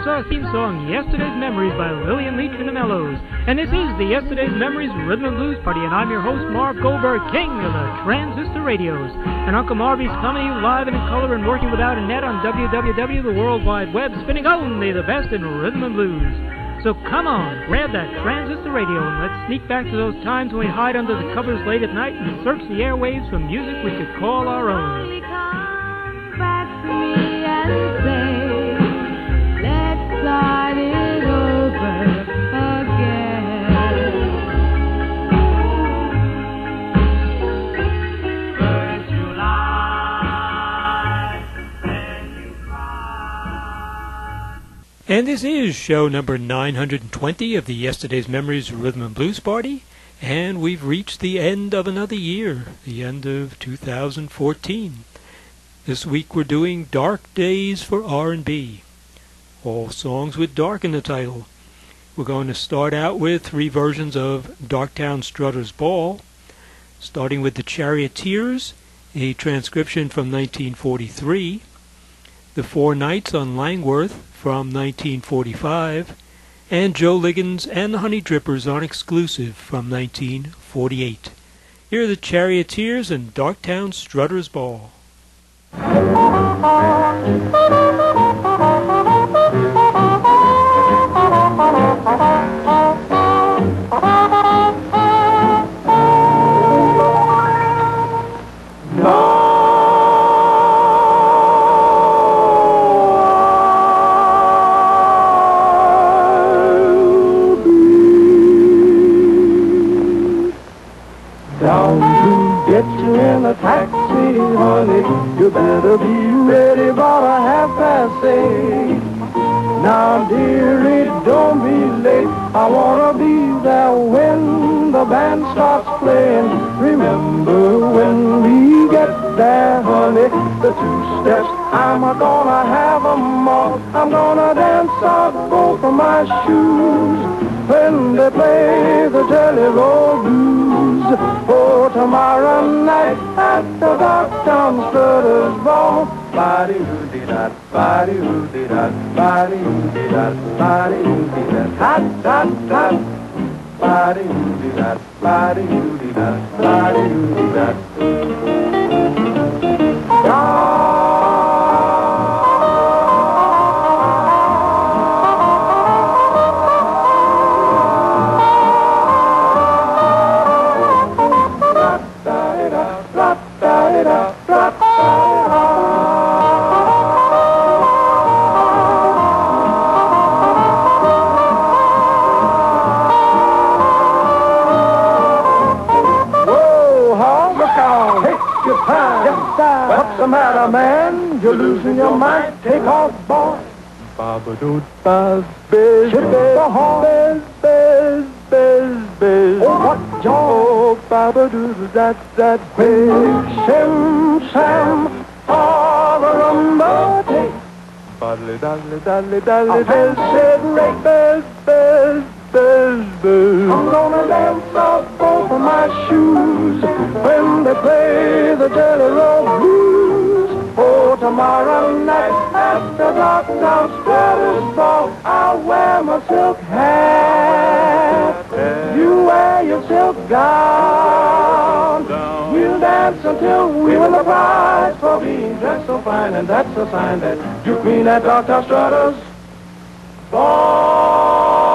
our theme song, Yesterday's Memories by Lillian Leach and the Mellows. And this is the Yesterday's Memories Rhythm and Blues Party, and I'm your host, Marv Goldberg, king of the transistor radios. And Uncle Marvy's coming to you live and in color and working without a net on WWW, the World Wide Web, spinning only the best in rhythm and blues. So come on, grab that transistor radio and let's sneak back to those times when we hide under the covers late at night and search the airwaves for music we could call our own. Come back to me and say, let's start it over again. First you lie, then you cry. And this is show number 920 of the Yesterday's Memories Rhythm and Blues Party, and we've reached the end of another year, the end of 2014. This week we're doing Dark Days for R&B, all songs with dark in the title. We're going to start out with 3 versions of Darktown Strutter's Ball, starting with the Charioteers, a transcription from 1943, The Four Nights on Langworth from 1945, and Joe Liggins and the Honey Drippers on Exclusive from 1948. Here are the Charioteers and Darktown Strutter's Ball. In a taxi, honey, you better be ready about 8:30. Now, dearie, don't be late. I wanna be there when the band starts playing. Remember when we get there, honey, the 2 steps, I'm gonna have 'em all. I'm gonna dance out both of my shoes when they play the Jelly Roll Blues. For tomorrow night at the Darktown Strutter's Ball. Body-hoo-dee-dat, body-hoo-dee-dat, body-hoo-dee-dat, body-hoo-dee-dat, hot-hot-hot. Body-hoo-dee-dat, body-hoo-dee-dat, body-hoo-dee-dat. What's the matter, man? You're losing your mind. Take off, boy. Ba-ba-doo, buzz, biz, biz, biz, biz, biz. Oh, what joy? Ba-ba-doo, that, biz. Shim, sham, all the rumba take. Badly, dadly, dadly, dadly, biz, biz, biz, biz, biz. I'm gonna dance off both of my shoes when they play the Jelly Roll Blues. Oh, tomorrow night at the Darktown Strutter's Ball, I'll wear my silk hat. You wear your silk gown. We'll dance until we win the prize for being dressed so fine, and that's a sign that you've been at Darktown Strutter's Ball.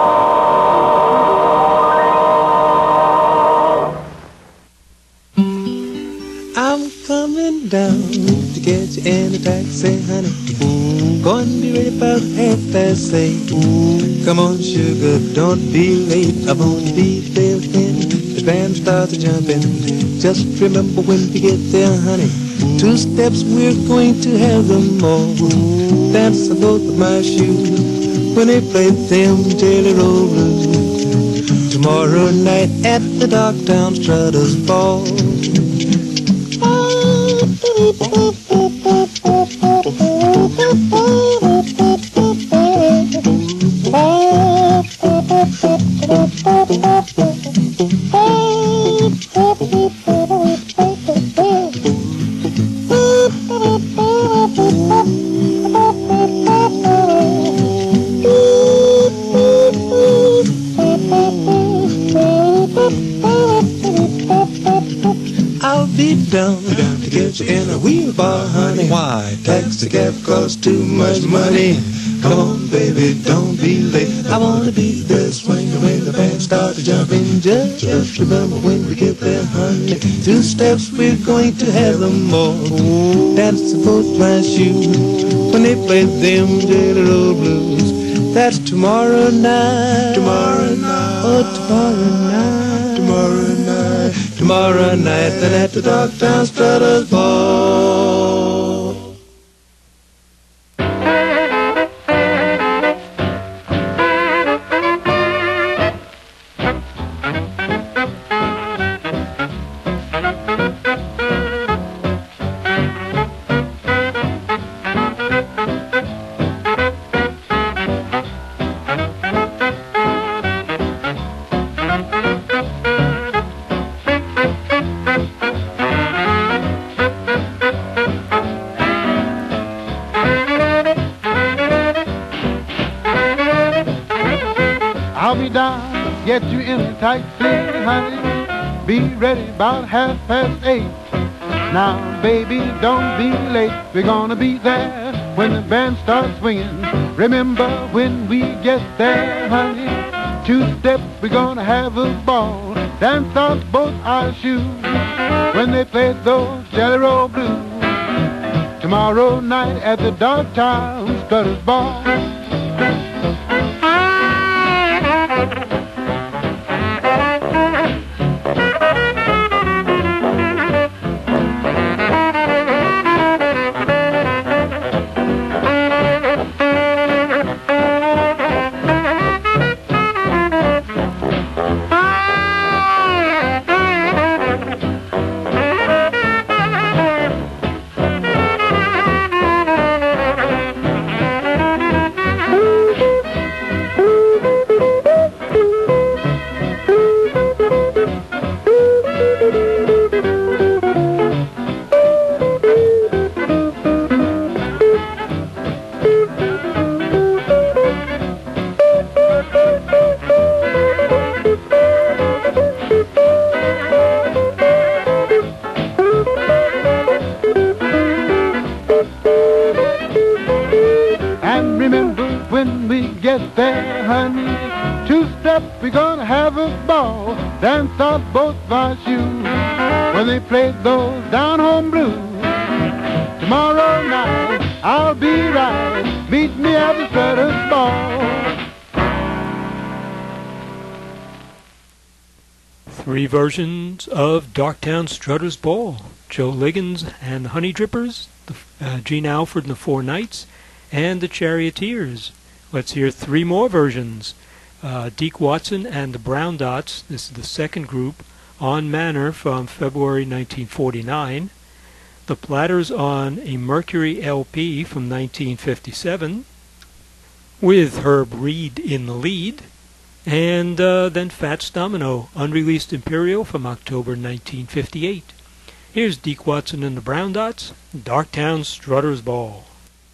I'm coming down to get you in a taxi, honey. Going to be ready about 8:30. Come on, sugar, don't be late. I want to be there when the band starts jumping. Just remember when we get there, honey. 2 steps, we're going to have them all. Dance on both of my shoes when they play them Jelly Roll Blues. Tomorrow night at the Darktown Strutter's Ball. I'll be down to get you in a wheelbarrow, honey. Why? Taxi cab costs too much money. Come on, baby, don't be late. I wanna be there swinging when the band starts to jump in. Just remember when we get there, honey. 2 steps, we're going to have them all. That's both my shoes when they play them Jelly Roll Blues. That's tomorrow night. Tomorrow night. Oh, tomorrow night. Tomorrow night. Tomorrow night. Then at the Dogtown Strutters Ball. I'll be down, get you in a taxi, honey. Be ready about 8:30. Now, baby, don't be late. We're gonna be there when the band starts swinging. Remember when we get there, honey. 2 steps, we're gonna have a ball. Dance off both our shoes when they play those Jelly Roll Blues. Tomorrow night at the Dogtown Strutters Ball. When we get there, honey, 2 steps, we're gonna have a ball. Dance off both our shoes when they play those down home blues. Tomorrow night, I'll be right. Meet me at the Strutters Ball. 3 versions of Dogtown Strutters Ball. Joe Liggins and the Honey Drippers, Gene Alford and the Four Knights, and the Charioteers. Let's hear 3 more versions. Deke Watson and the Brown Dots, this is the second group, on Manor from February 1949. The Platters on a Mercury LP from 1957, with Herb Reed in the lead. And then Fats Domino, Unreleased Imperial from October 1958. Here's Deke Watson and the Brown Dots, Dogtown Strutters Ball.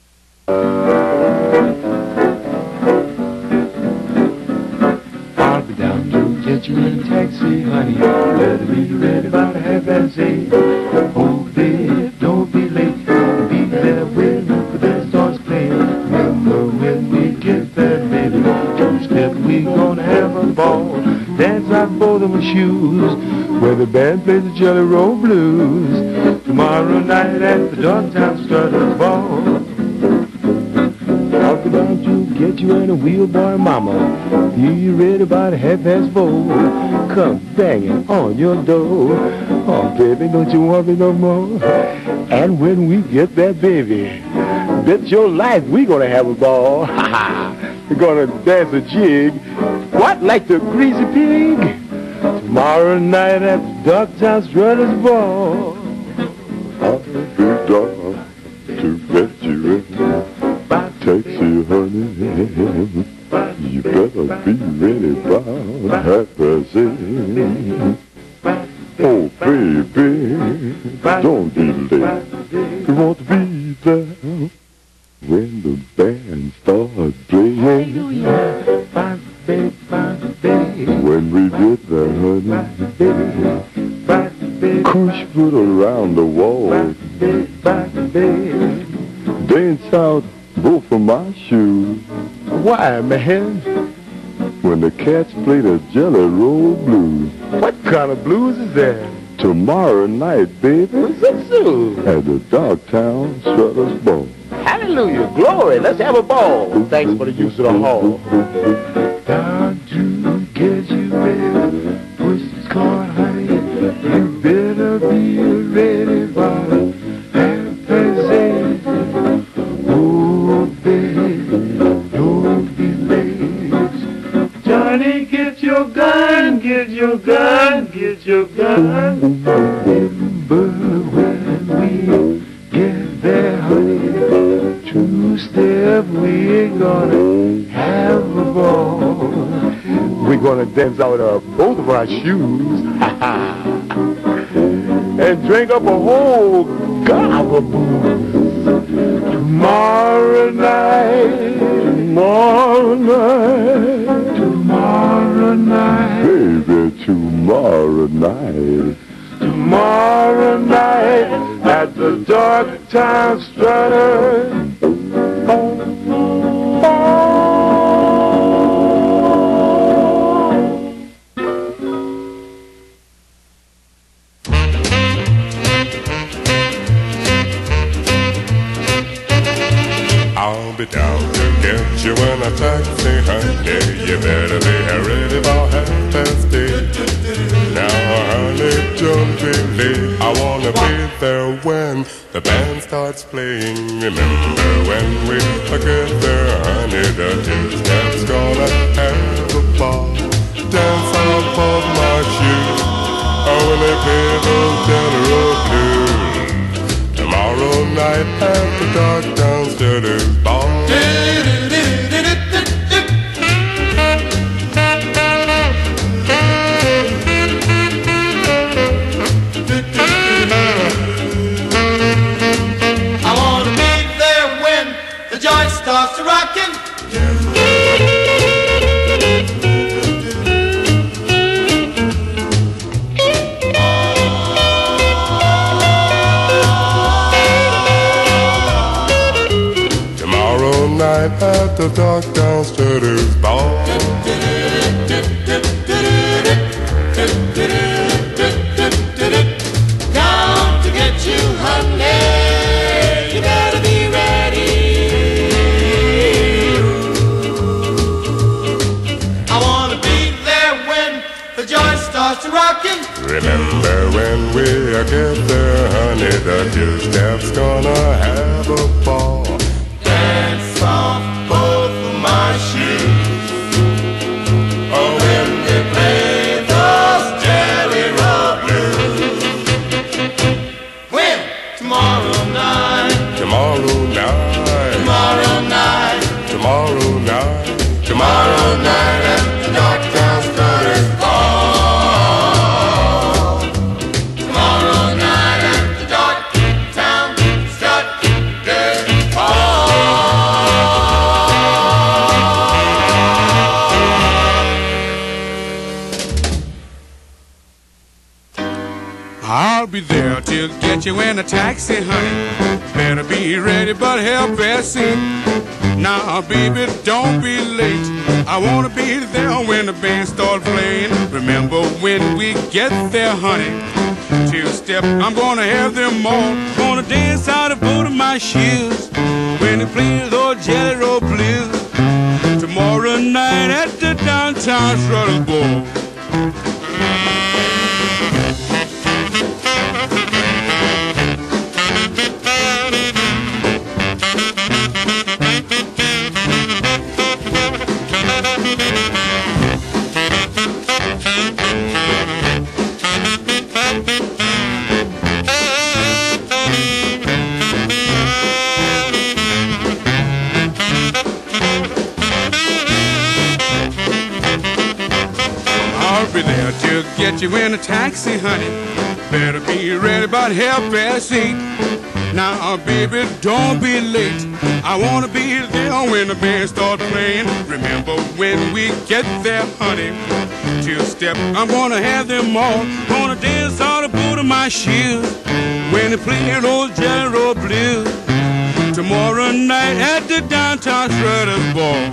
I'll be down to get you in a taxi, honey. Better be ready about 8:30. Oh, babe, don't be late. Be there when the band starts playing. Remember when we get there, baby. 2 steps, we gonna have a ball. Dance out both of my shoes when the band plays the Jelly Roll Blues. Tomorrow night at the Dogtown Strutters Ball. I'll be down to get you in a wheelbarrow, mama. You ready about 4:30? Come banging on your door. Oh, baby, don't you want me no more? And when we get there, baby, bet your life we gonna have a ball. Ha ha! We're gonna dance a jig. What, like the Greasy Pig? Tomorrow night at the Dogtown Strutters Ball. I'll be down to get you in taxi, honey. You better be ready about 8:30. Oh, baby, don't be late. You want to be there when the band starts playing. When we get there, honey, Cruise around the wall. Dance out both of my shoes. Why, man? When the cats play the Jelly Roll Blues. What kind of blues is that? Tomorrow night, baby, at the Dogtown Strutters Ball. Hallelujah, glory, let's have a ball. Thanks for the use of the hall. Down to get you, baby, pussy's caught, honey. You better be ready by 8:30. Oh, baby, don't be late. Johnny, get your gun, get your gun, get your gun. Remember when we get there, honey, two-step, we're gonna have a ball. We're gonna dance out of both of our shoes. And drink up a whole gob of booze. Tomorrow night, tomorrow night, baby, tomorrow night. Tomorrow night at the Dogtown Strutter. I'll be down to get you in a taxi, honey. You better be ready about 8:30. Now, honey, don't be late. I wanna be there when the band starts playing. Remember when we get there, honey, the two-step's gonna have a ball. Dance off of my shoes. Oh, when they play those general blues. Tomorrow night at the Dogtown Strutters Ball. I wanna be there when the joint starts to rockin'. At the Dogtown Strutters Ball. Come to get you, honey. You better be ready. I wanna be there when the joint starts to rockin'. Remember when we get there, honey, the two-step's gonna have a ball. Dance off both of my shoes. Oh, when they play those Jelly Roll Blues. When? Tomorrow night. Tomorrow night. Tomorrow night. Tomorrow night. Tomorrow night at the Dogtown Strutters Ball. Tomorrow night at the Dogtown Strutters Ball. I'll be there to get you in a taxi, honey. Better be ready, but help us in. Now, baby, don't be late. I wanna be there when the band starts playing. Remember when we get there, honey. Two-step, I'm gonna have them all. Gonna dance out of both of my shoes when they play those Jelly Roll Blues. Tomorrow night at the Downtown Strutters Ball. I'll be there to get you in a taxi, honey. Better be ready about 8:30. Now, baby, don't be late. I wanna be there when the band starts playing. Remember when we get there, honey? Two-step, I'm gonna have them all. Gonna dance all the boot of my shoes when they play those Jelly Roll blues. Tomorrow night at the downtown Shredder's Ball.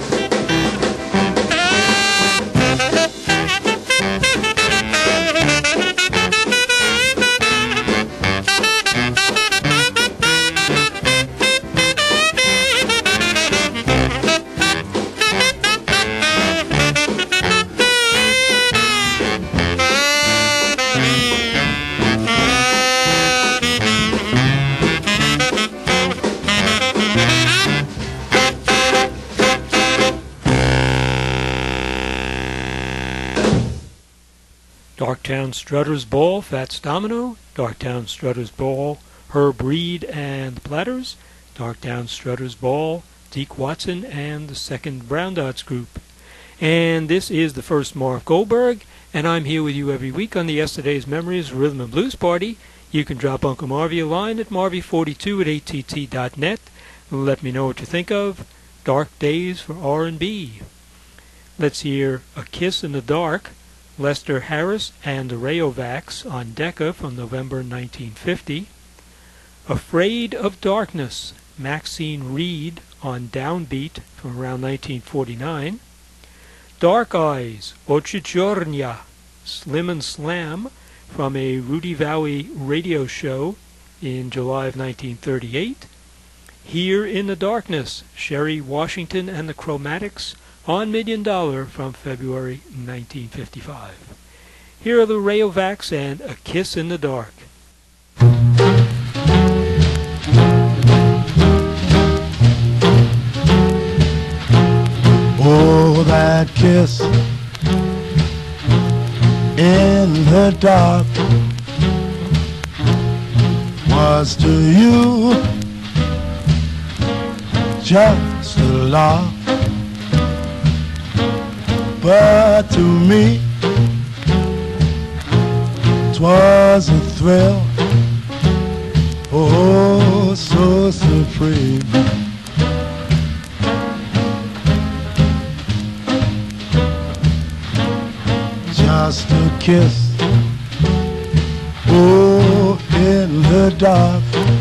Darktown Strutter's Ball, Fats Domino, Darktown Strutter's Ball, Herb Reed and the Platters, Darktown Strutter's Ball, Deke Watson and the Second Brown Dots Group. And this is the first Marv Goldberg, and I'm here with you every week on the Yesterday's Memories Rhythm and Blues Party. You can drop Uncle Marvy a line at marvy42@att.net. Let me know what you think of Dark Days for R&B. Let's hear A Kiss in the Dark, Lester Harris and the Rayovacs on Decca from November 1950. Afraid of Darkness, Maxine Reed on Downbeat from around 1949. Dark Eyes, Oczy Czarne, Slim and Slam from a Rudy Valley radio show in July of 1938. Here in the Darkness, Sherry Washington and the Chromatics on $1 Million from February 1955. Here are the Rayovacs and A Kiss in the Dark. Oh, that kiss in the dark was to you just a laugh. But to me, 'twas a thrill, oh, so supreme. Just a kiss, oh, in the dark,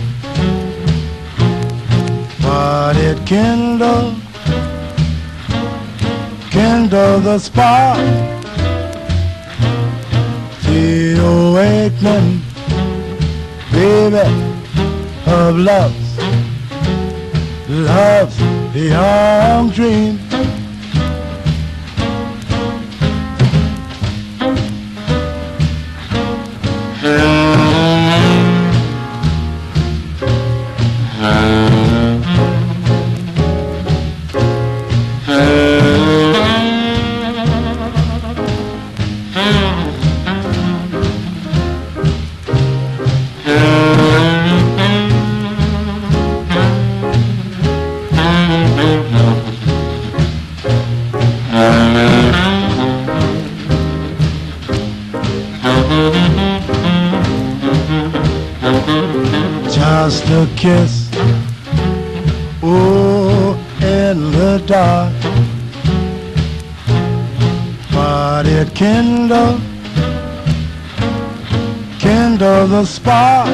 but it kindled the spark, the awakening, baby, of love's young dream. Just a kiss, oh, in the dark, but it kindled the spark,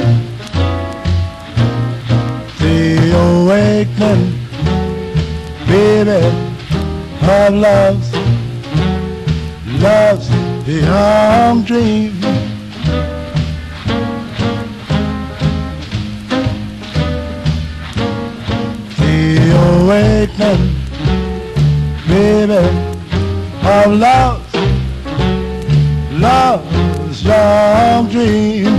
the awakening, baby, of love's young dream. Awakening, baby, of love's young dream.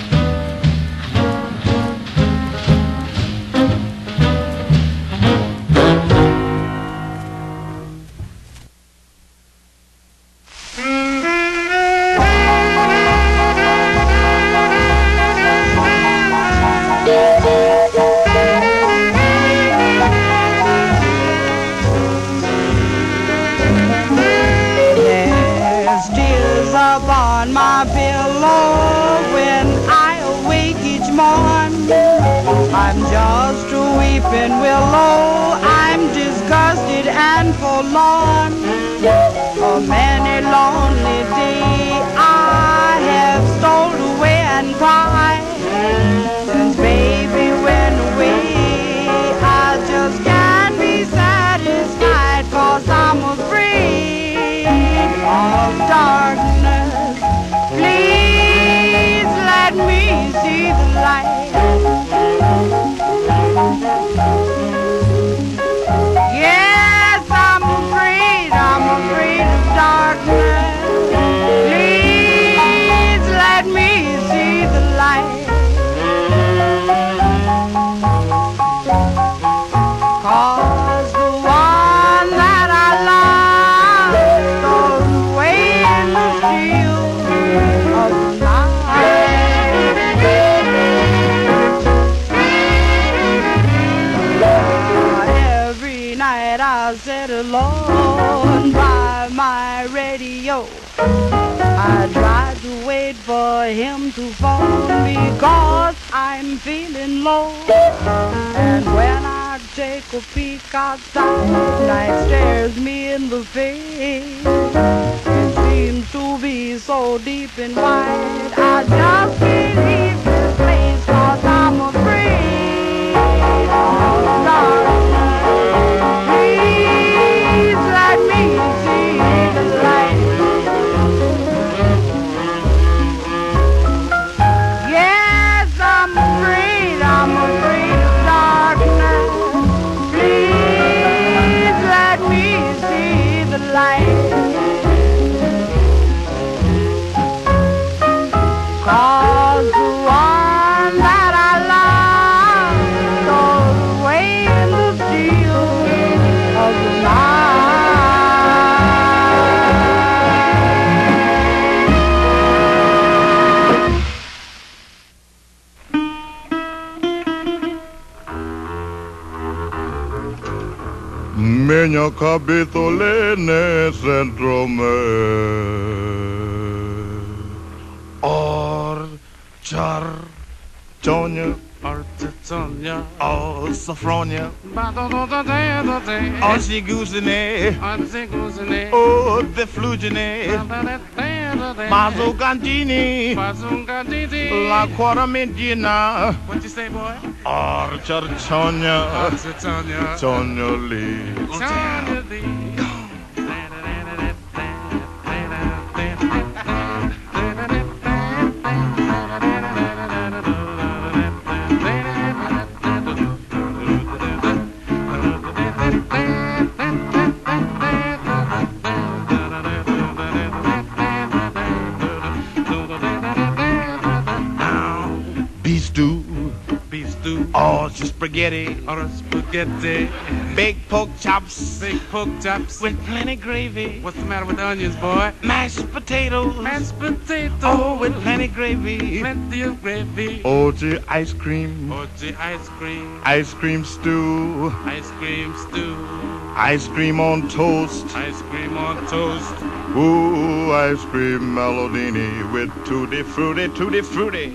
Upon my pillow when I awake each morn, I'm just a weeping willow, I'm disgusted and forlorn. For many lonely day I have stole away and cried. Since baby went away, I just can't be satisfied, 'cause I'm afraid of darkness. Please let me see the light. Yes, I'm afraid of darkness. Please let me see the light. 'Cause the one that I love goes away in the chill of the night. Every night I sit alone by my radio. I try to wait for him to phone because I'm feeling low. And when I take a peek outside, night stares me in the face. It seems to be so deep and wide, I just can't leave this place, 'cause I'm afraid of darkness. Please let me see the light. Yes, I'm afraid of darkness. Please let me see the light. 'Cause the one that I love goes away in the chill of the night. Minha capitolene centro me. Char Tonya Artetonia, Oh Sophronia Badododododode, Oh Sigusine Anziguzine, Oh the Flugine Badodododode, Mazo Gandini Bazungadidi. La Quaramentina What you say, boy? Char Tonya Artetonia, Tonya Lee Tonya Lee. Beef stew, Oh spaghetti or a spaghetti, Big pork chops big pork chops. with plenty gravy What's the matter with the onions, boy? Mashed potatoes Mashed potato, Oh with plenty gravy plenty of gravy. Orgy ice cream Orgy ice cream, Ice cream stew ice cream stew, Ice cream on toast ice cream on toast. Ooh, ice cream melodini with tutti frutti, tutti frutti.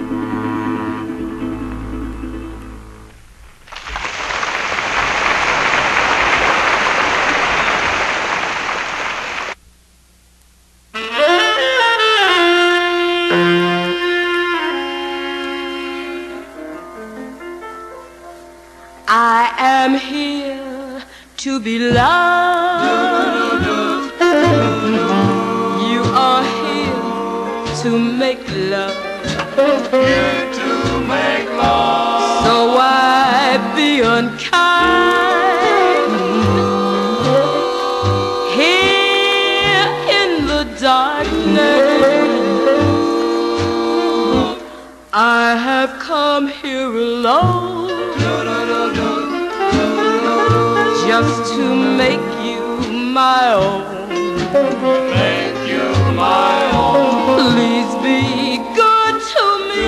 I am here to be loved. You are here to make love. So why be unkind here in the darkness? I have come here alone just to make you my own. Make you my own. Please be good to me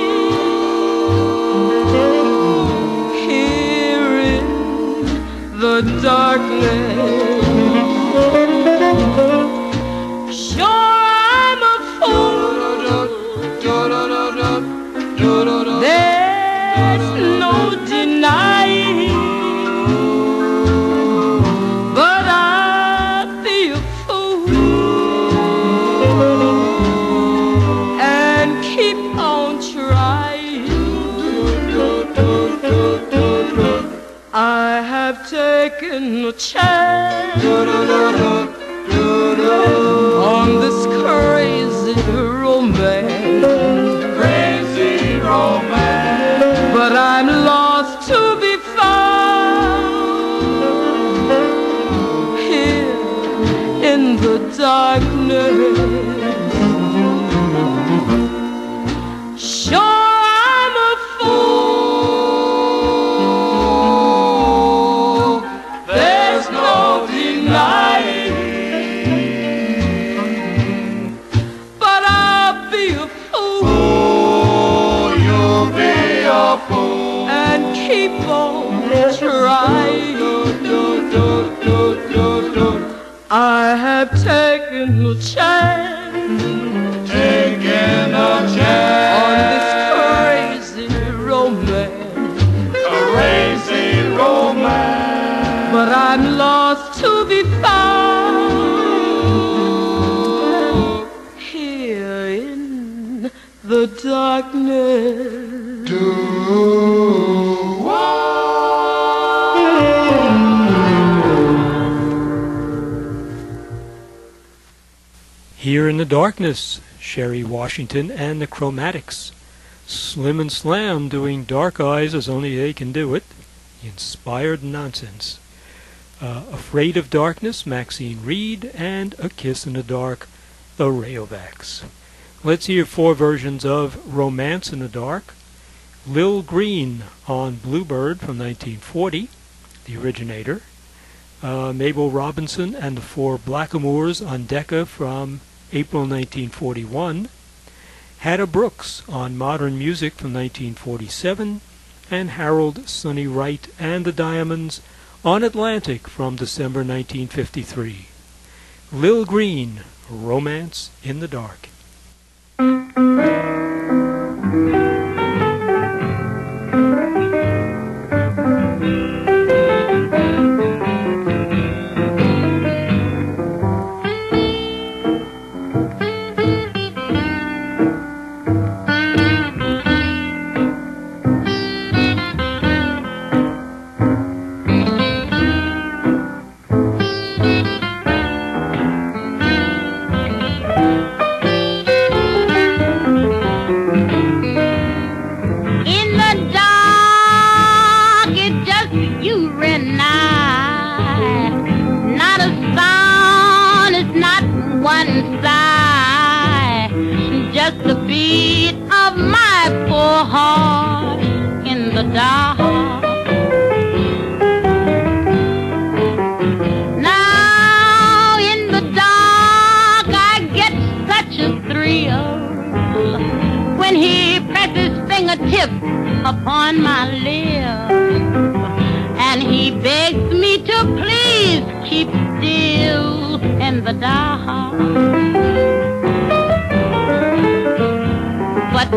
here in the darkness. Sure, I'm a fool. There there's no denying. But I'd be a fool and keep on trying. I have taken a chance on this crazy romance. Crazy romance. But I'm lost to be found here in the darkness. Sure, I'm a fool. There's no denying. But I'll be a fool. You'll be a fool. And keep on trying. I have taken a chance. Taken a chance on this crazy romance. Crazy romance. But I'm lost to be found here in the darkness. Here in the Darkness, Sherry Washington and the Chromatics. Slim and Slam doing Dark Eyes as only they can do it. Inspired Nonsense. Afraid of Darkness, Maxine Reed, and A Kiss in the Dark, the Rayovacs. Let's hear 4 versions of Romance in the Dark. Lil Green on Bluebird from 1940, the originator. Mabel Robinson and the 4 Blackamoors on Decca from April 1941. Hadda Brooks on Modern Music from 1947. And Harold Sonny Wright and the Diamonds on Atlantic from December 1953. Lil Green, Romance in the Dark. Upon my lips, and he begs me to please keep still in the dark. But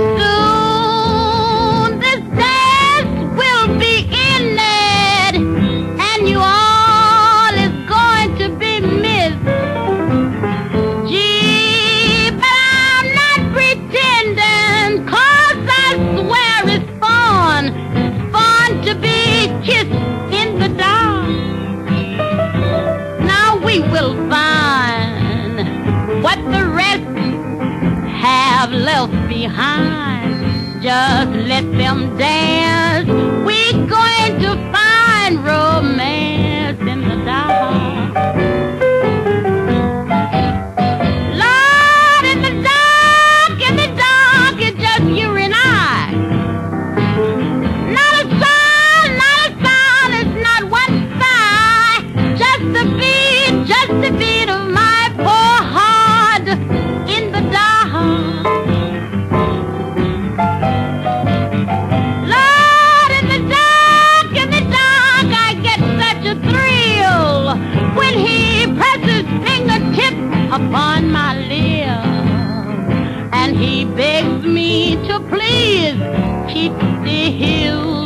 soon this dance will be ended, and you all is going to be missed. Gee, but I'm not pretending, 'cause I swear it's fun to be kissed in the dark. Now we will find what the rest have left behind. Just let them dance. We're going to find romance in the dark. Lord, in the dark, it's just you and I. Not a sound, it's not one sigh. Just the beat of my poor heart in the dark. Lord, in the dark, I get such a thrill when he presses fingertip upon my lips, and he begs me to please keep still.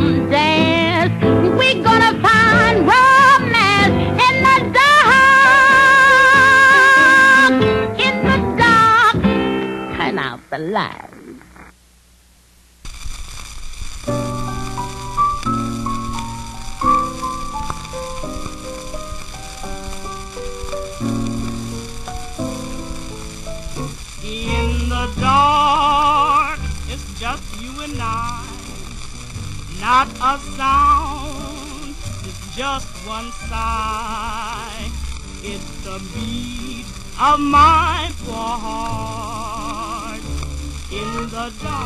them dance. We're gonna find romance in the dark. In the dark. Turn out the light. In the dark, it's just you and I. Not a sound, it's just one sigh. It's the beat of my poor heart. In the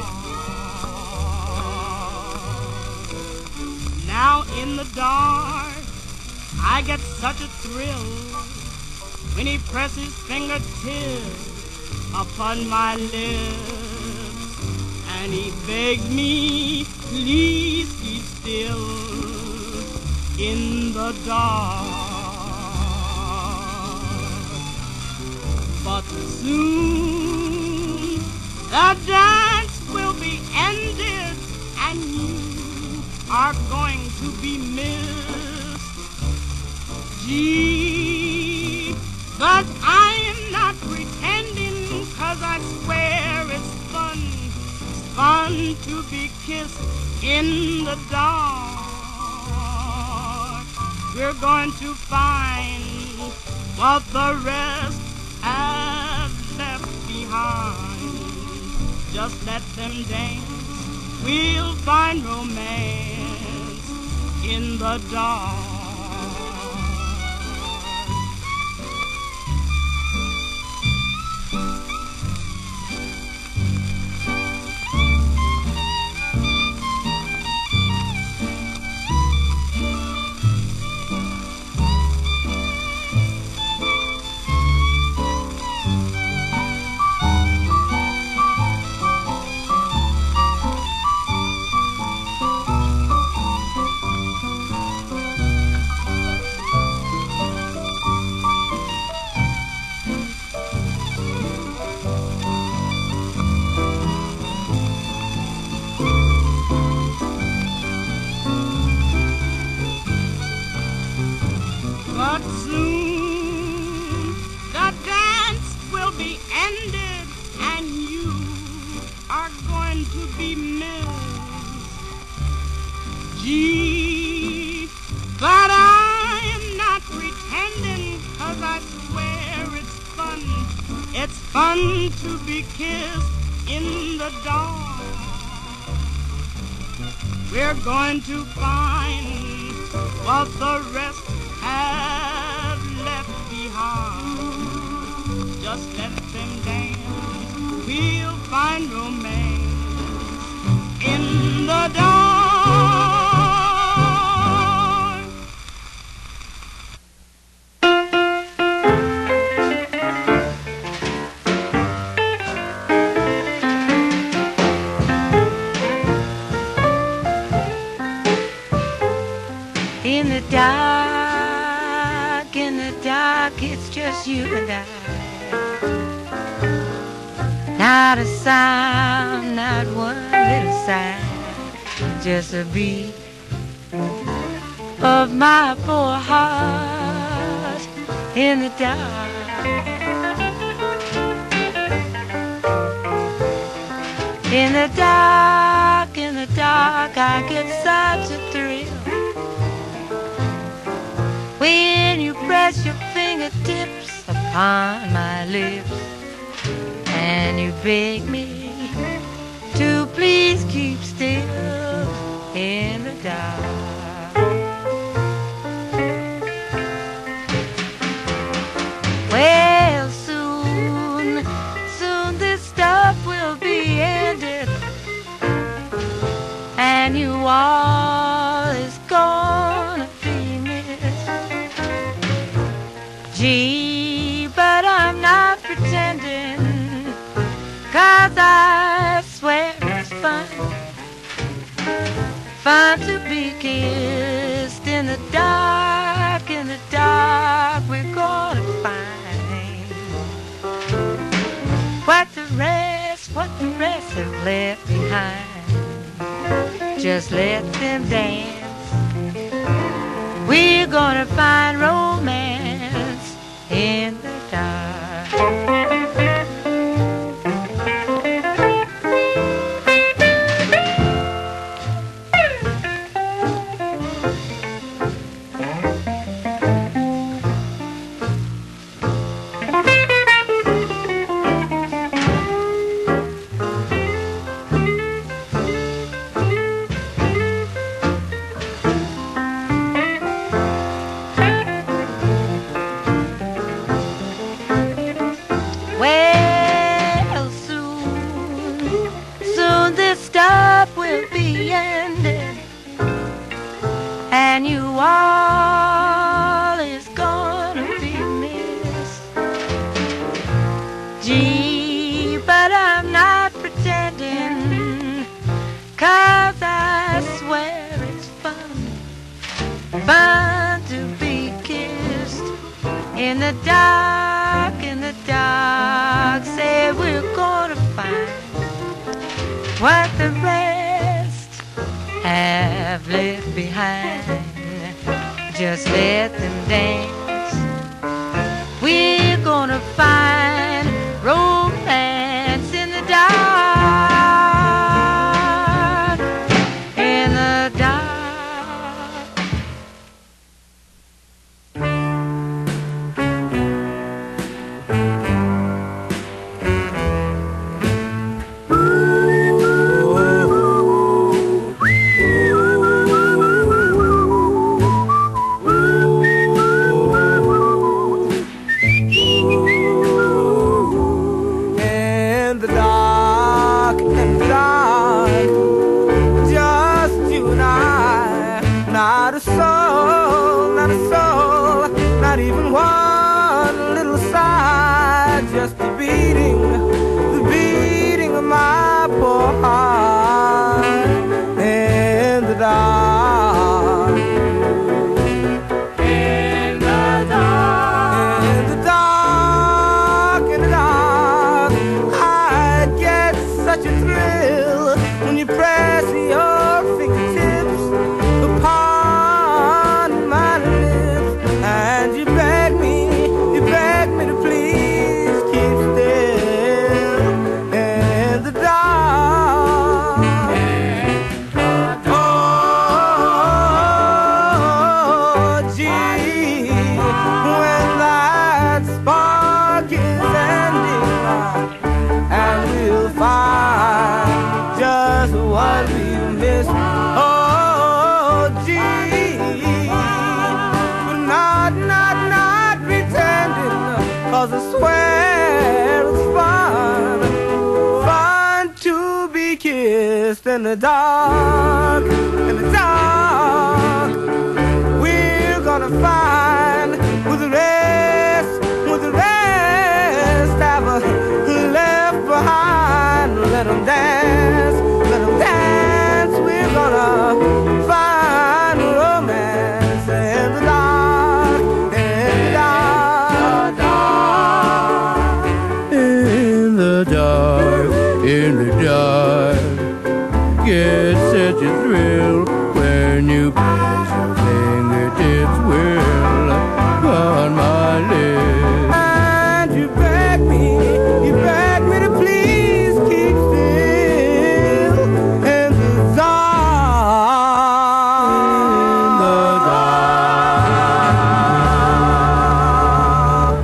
dark. Now in the dark, I get such a thrill when he presses fingertips upon my lips, and he begs me, please keep still. In the dark. But soon the dance will be ended, and you are going to be missed. Gee, but I am not pretending, 'cause I swear it's fun to be kissed in the dark. We're going to find what the rest have left behind. Just let them dance, we'll find romance in the dark. But soon the dance will be ended, and you are going to be missed. Gee, but I am not pretending, 'cause I swear it's fun to be kissed in the dark. We're going to find what the rest have left behind. Just let them dance, we'll find romance in the dark. In the dark, it's just you and I. Not a sound, not one little sigh, just a beat of my poor heart in the dark. In the dark, I get such a thrill when you press your fingertips upon my lips, and you beg me to please keep still in the dark. Well, soon this stuff will be ended, and you all is gonna be missed. Gee, but I'm not pretending, 'cause I swear it's fun to be kissed in the dark. In the dark, we're gonna find what the rest have left behind. just let them dance. We're gonna find romance in the dark. Well, soon this stuff will be ended, and you all is gonna be missed. Gee, but I'm not pretending, 'cause I swear it's fun to be kissed in the dark, in the dark. Say we're gonna find what the rest have left behind. Just let them dance. We're gonna find romance in the dark, in the dark. Not even one little sigh, just the beating of my poor heart in the dark, in the dark, in the dark, in the dark. I get such a thrill when you press your fingertips upon my lips, and you beg me to please keep still in the dark. Oh, gee, when that spark is ending, and we'll find just what we missed. Oh, gee, but not pretending, 'cause I swear it's fun to be kissed in the dark, in the dark. We're gonna find with the rest have left behind. Let them dance, we're gonna find romance in the dark, in the dark, in the dark, in the dark. Get such a thrill when you place your fingertips will on my lips, and you beg me to please keep still in the dark.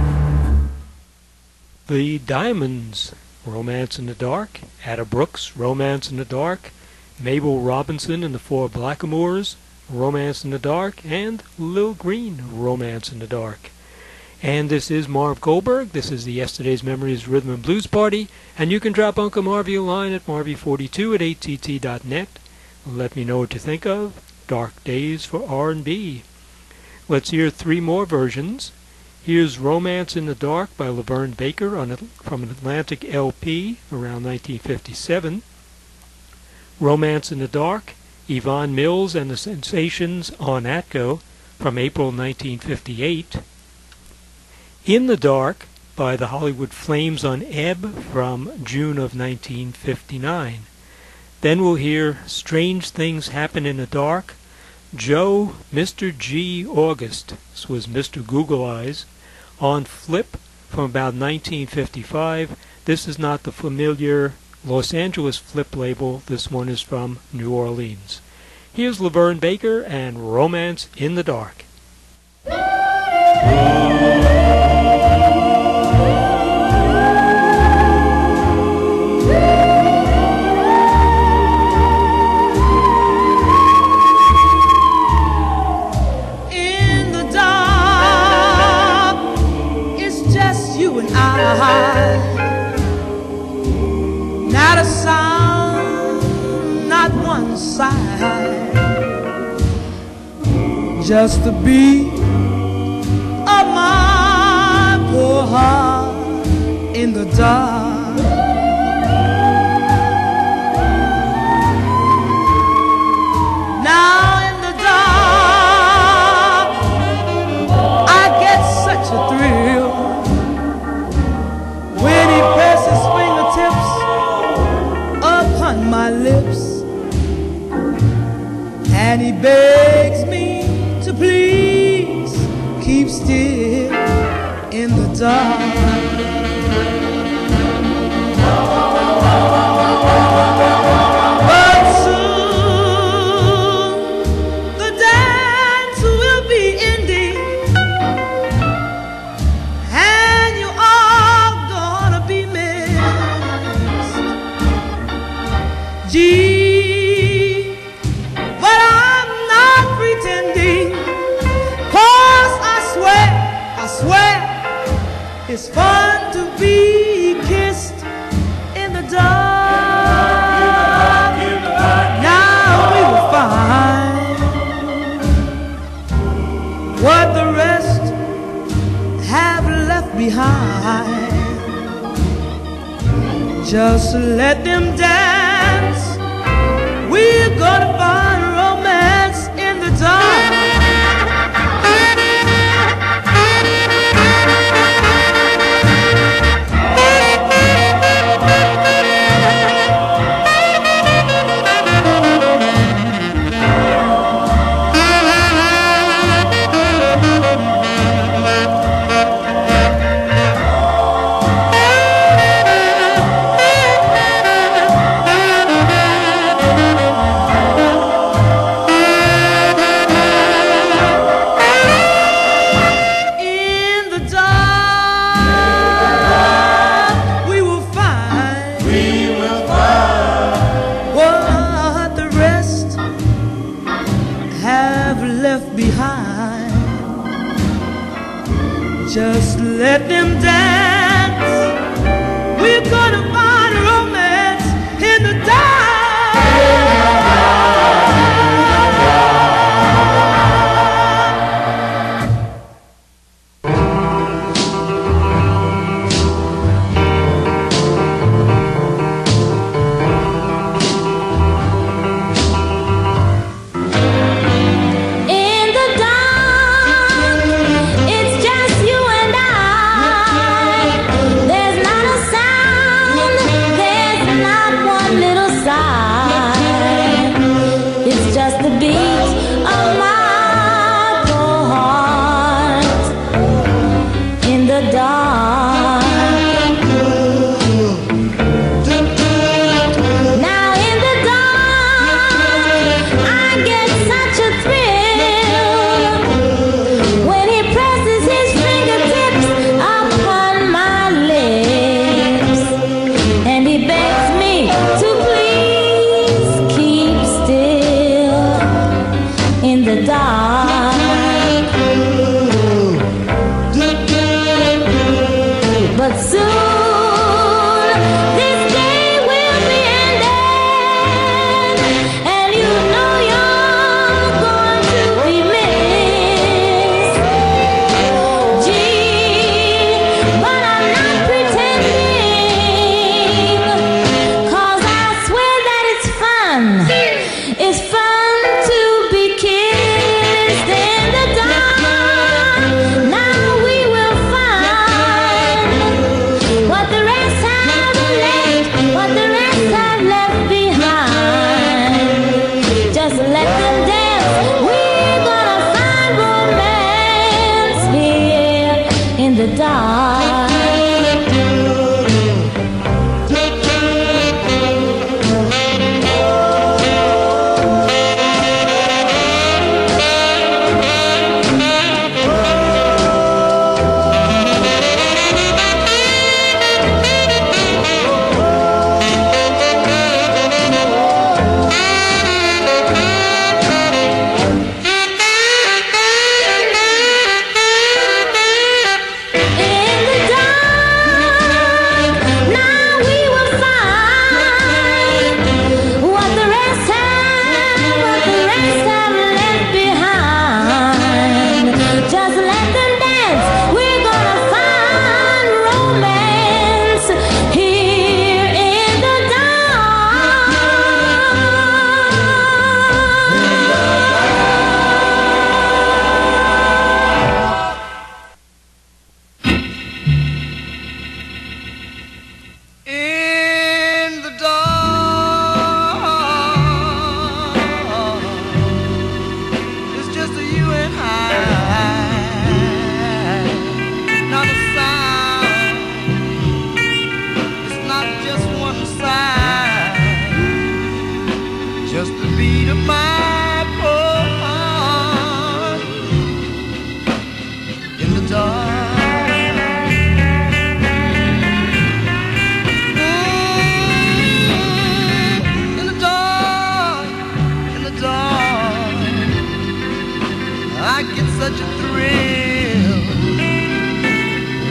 The Diamonds, Romance in the Dark, Ada Brooks, Romance in the Dark, Mabel Robinson and the Four Blackamoors, Romance in the Dark, and Lil Green, Romance in the Dark. And this is Marv Goldberg. This is the Yesterday's Memories Rhythm and Blues Party, and you can drop Uncle Marvy a line at marvy42@att.net. Let me know what you think of Dark Days for R&B. Let's hear three more versions. Here's Romance in the Dark by Laverne Baker from an Atlantic LP around 1957. Romance in the Dark, Yvonne Mills and the Sensations on Atco from April 1958. In the Dark by the Hollywood Flames on Ebb from June of 1959. Then we'll hear Strange Things Happen in the Dark. Joe, Mr. G. August. This was Mr. Google Eyes. On Flip from about 1955. This is not the familiar Los Angeles Flip label. This one is from New Orleans. Here's Laverne Baker and Romance in the Dark. Not a sound, not one sigh, just the beat of my poor heart in the dark. Now in the dark I get such a thrill when he presses fingertips upon my lips, and he begs me to please keep still in the dark. But soon the dance will be ending, and you are gonna be missed. Gee, but I'm not pretending, 'cause I swear, it's fun to be kissed in the dark. Now we will find what the rest have left behind. Just let them dance. We're gonna find romance in the dark. Just let them dance. We're gonna find romance in the dark.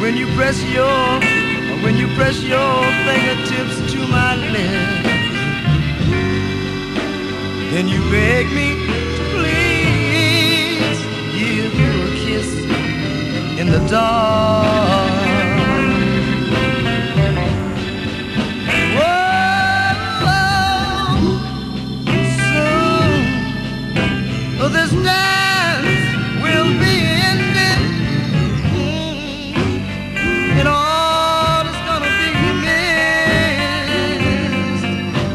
when you press your fingertips to my lips, then you beg me to please give you a kiss in the dark. Whoa, this dance will be ending, and all is gonna be missed.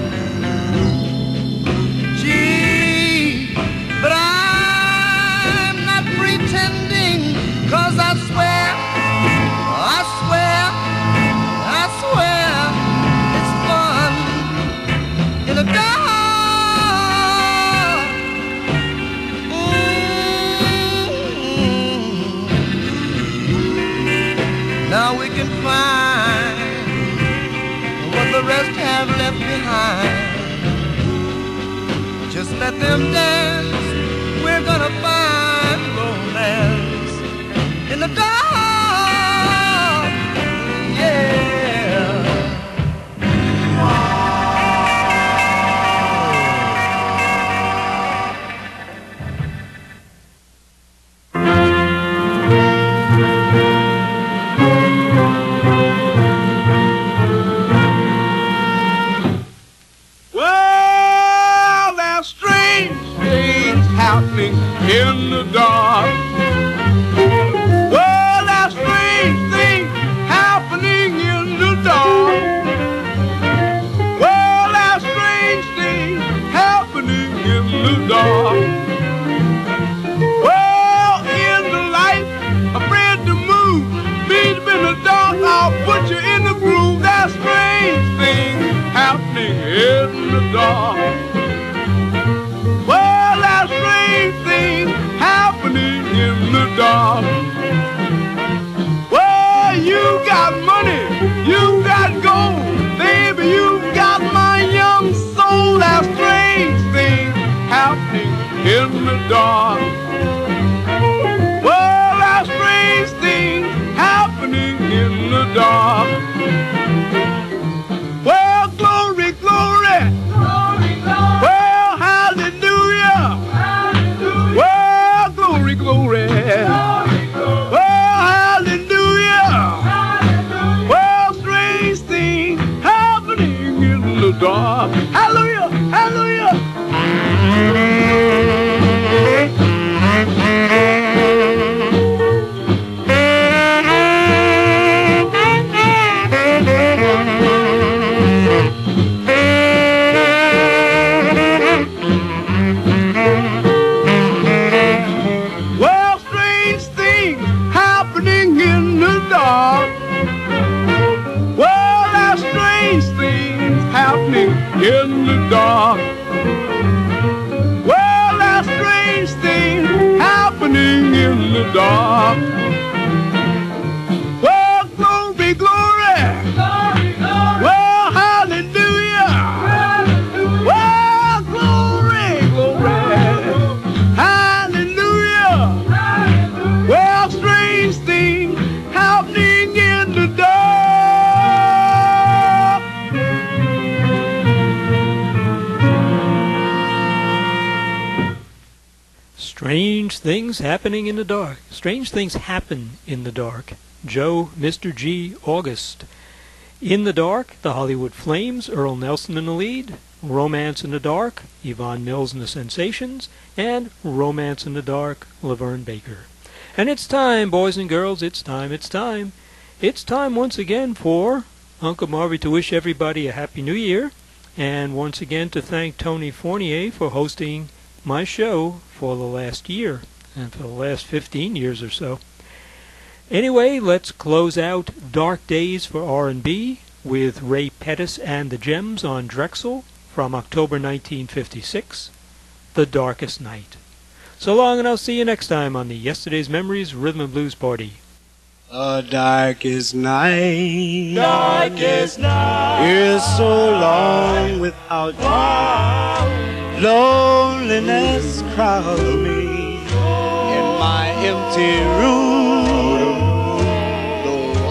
Gee, but I'm not pretending, 'cause I swear it's fun in the dark. Now we can find what the rest have left behind. Just let them dance. We're gonna find romance in the dark. Yeah. Well, there's strange things happening in the dark. Well, there's strange things happening in the dark. Well, there's strange things happening in the dark. Well, in the light, afraid to move, beat up in the dark, I'll put you in the groove. There's strange things happening in the dark. Well, there's strange things happening in the dark. Well, you got money, you got gold, baby, you got my young soul. There's strange things happening in the dark. Well, there's strange things happening in the dark. Well, glory, glory. Glory, glory. Well, hallelujah. Hallelujah. Well, glory, glory. Glory, glory. Well, hallelujah. Hallelujah. Well, strange things happening in the dark. Hallelujah. Hallelujah. Well, strange things happening in the dark. Well, there's strange things happening in the dark. Well, there's strange things happening in the dark. Well, glory, glory. Glory, glory. Well, hallelujah. Hallelujah. Well, glory, glory. Hallelujah. Hallelujah. Well, strange things happening in the dark. Strange things happening in the dark. Strange things happen in the dark. Joe, Mr. G. August. In the Dark, The Hollywood Flames, Earl Nelson in the lead. Romance in the Dark, Yvonne Mills and the Sensations. And Romance in the Dark, Laverne Baker. And it's time, boys and girls, it's time. It's time once again for Uncle Marvy to wish everybody a Happy New Year. And once again to thank Tony Fournier for hosting my show for the last year. And for the last 15 years or so. Anyway, let's close out Dark Days for R&B with Ray Pettis and the Gems on Drexel from October 1956, The Darkest Night. So long, and I'll see you next time on the Yesterday's Memories Rhythm and Blues Party. The darkest night is so long without you. Loneliness crowds me in my empty room. Though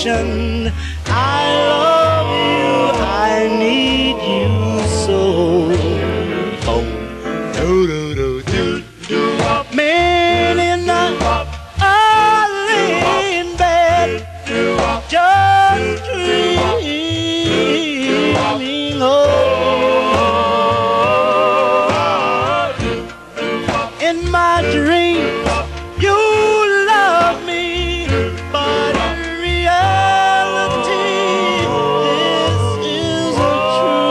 fashion. I love you, I need you so. Oh, do do do do do. Many nights I lay in bed, just dreaming. Oh, in my dreams you love me, but in reality this isn't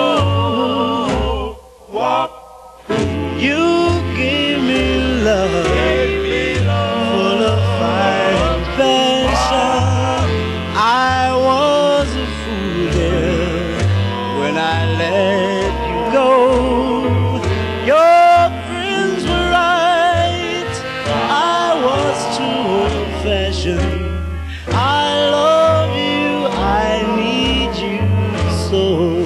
true. You gave me love, full of fire and passion. I was a fool there when I let you go. Your friends were right, I was too old-fashioned. I love you, I need you so.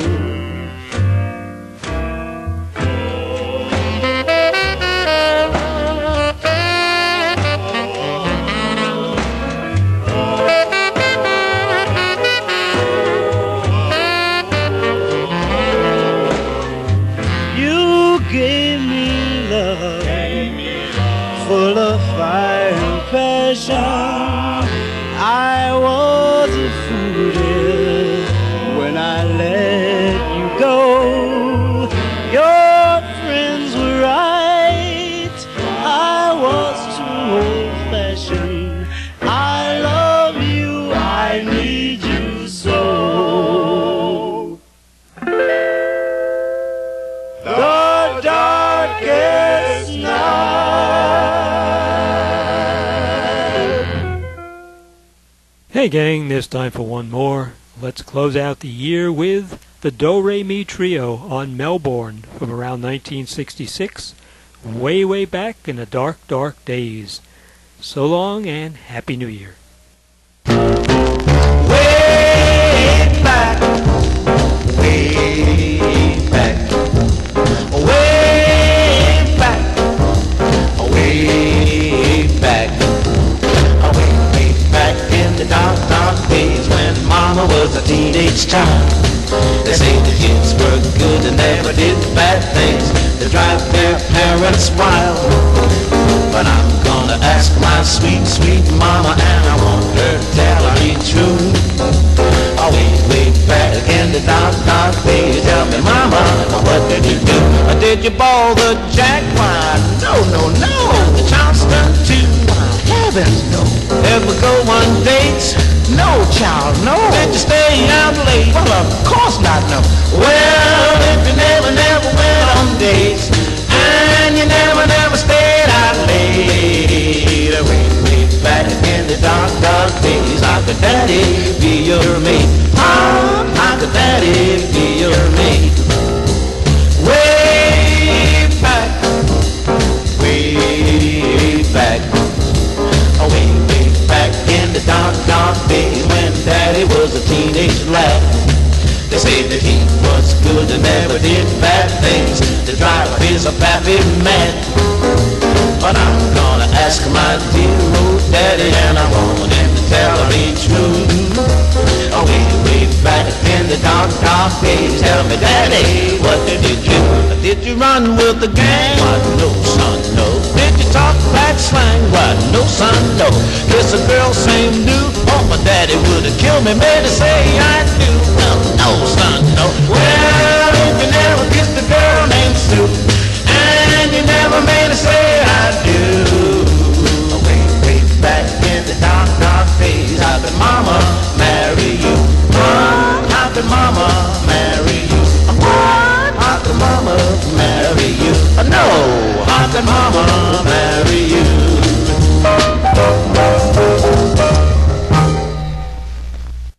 You gave me love, full of fire and passion. I was a fool dear, when I let you go. Your friends were right, I was too old-fashioned. I love you, I need you so. The darkest night. Hey gang, this time for one more. Let's close out the year with the Do-Re-Mi Trio on Melbourne from around 1966, way back in the dark, dark days. So long and Happy New Year. Way back, way back, way back, way back, way back in the dark, dark days when Mama was a teenage child. They say the kids were good and never did bad things to drive their parents wild. But I'm gonna ask my sweet, sweet mama, and I want her to tell me true. Oh, way back in the dark, dark days. Tell me, mama, what did you do? Did you ball the jackpot? No, no, no. The Charleston too? Heavens, no. Ever go on dates? No, child, no. Did you stay out late? Well, of course not, no. Well, if you never went on dates, and you never stayed out late, way back in the dark, dark days, how could daddy be your mate? How could daddy be your mate? Way back, way back, way back in the dark, dark days when daddy was a teenage lad. They say that he was good and never did bad things to drive his pappy mad. But I'm gonna ask my dear old daddy, and I want him to tell me true. Oh, way back in the dark, dark days, tell me, daddy, what did you do? Did you run with the gang? Why, no, son, no. Did you talk bad slang? Why, no, son, no. Kiss a girl, same dude? Oh, my daddy would have killed me, made her say I do. No, no, son, no. Well,